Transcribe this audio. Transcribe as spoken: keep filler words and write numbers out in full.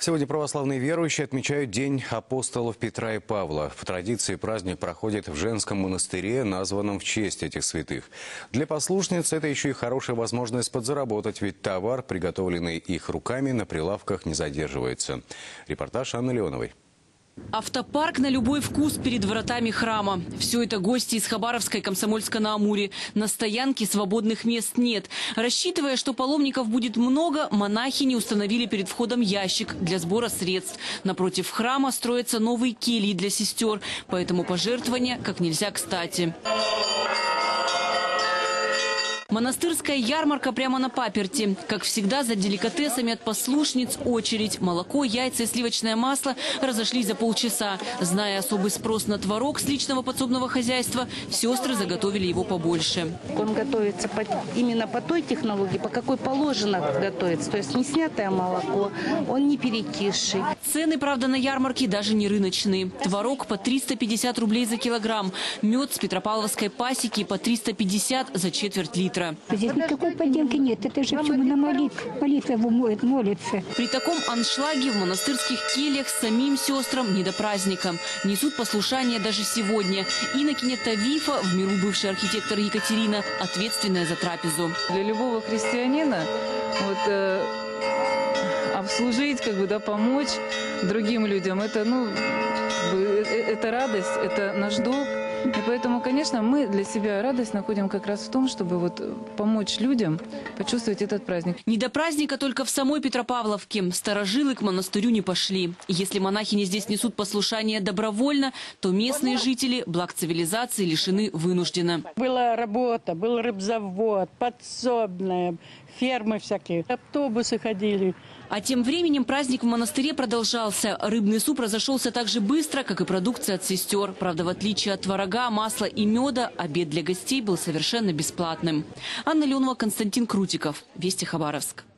Сегодня православные верующие отмечают День апостолов Петра и Павла. В традиции праздник проходит в женском монастыре, названном в честь этих святых. Для послушниц это еще и хорошая возможность подзаработать, ведь товар, приготовленный их руками, на прилавках не задерживается. Репортаж Анны Леоновой. Автопарк на любой вкус перед вратами храма. Все это гости из Хабаровска и Комсомольска-на-Амуре. На стоянке свободных мест нет. Рассчитывая, что паломников будет много, монахини установили перед входом ящик для сбора средств. Напротив храма строятся новые кельи для сестер, поэтому пожертвования как нельзя кстати. Монастырская ярмарка прямо на паперти. Как всегда, за деликатесами от послушниц очередь. Молоко, яйца и сливочное масло разошлись за полчаса. Зная особый спрос на творог с личного подсобного хозяйства, сестры заготовили его побольше. Он готовится по, именно по той технологии, по какой положено готовится. То есть не снятое молоко, он не перекисший. Цены, правда, на ярмарке даже не рыночные. Творог по триста пятьдесят рублей за килограмм. Мед с Петропавловской пасеки по триста пятьдесят за четверть литра. Здесь никакой подделки нет. Это же все на молитву. Молитва моет, молится. При таком аншлаге в монастырских кельях самим сестрам не до праздника. Несут послушание даже сегодня. Инокиня Тавифа, в миру бывший архитектор Екатерина, ответственная за трапезу. Для любого христианина вот, э, обслужить, как бы, да, помочь другим людям, это, ну, это радость, это наш долг. И поэтому, конечно, мы для себя радость находим как раз в том, чтобы вот помочь людям почувствовать этот праздник. Не до праздника только в самой Петропавловке. Старожилы к монастырю не пошли. Если монахини здесь несут послушание добровольно, то местные жители, благ цивилизации, лишены вынужденно. Была работа, был рыбзавод, подсобная, фермы всякие, автобусы ходили. А тем временем праздник в монастыре продолжался. Рыбный суп разошелся так же быстро, как и продукция от сестер. Правда, в отличие от творога, масла и меда, обед для гостей был совершенно бесплатным. Анна Леонова, Константин Крутиков. Вести Хабаровск.